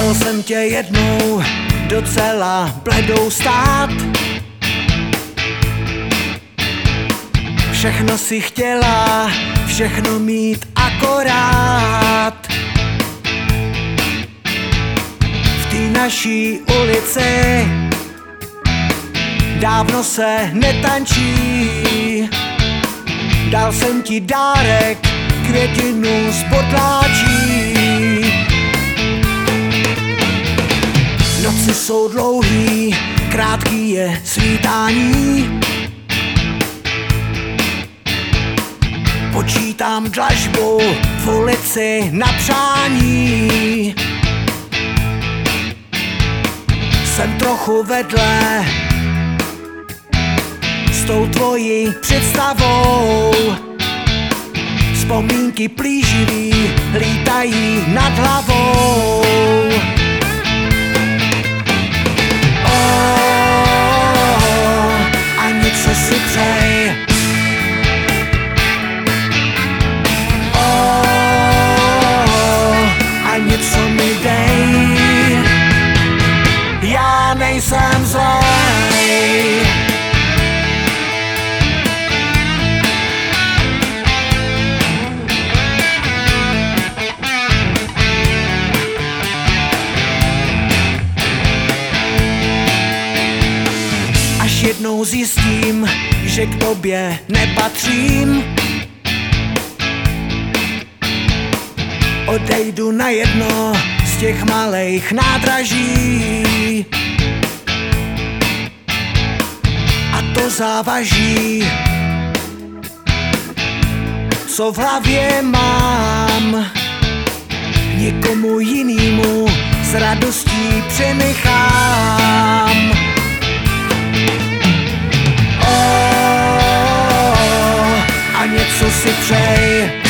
Viděl jsem tě jednou docela bledou stát. Všechno si chtěla, všechno mít akorát. V té naší ulici dávno se netančí. Dal jsem ti dárek, květinu z bodláčí. Noci jsou dlouhý, krátký je svítání. Počítám dlažbu v ulici na přání. Jsem trochu vedle s tou tvojí představou. Vzpomínky plíživý lítají nad hlavou. A něco si přej. A něco mi dej. Já nejsem zlej. Až jednou zjistím, že k tobě nepatřím, odejdu na jedno z těch malejch nádraží. A to závaží, co v hlavě mám, nikomu jinému s radostí přenechám. A něco si přej.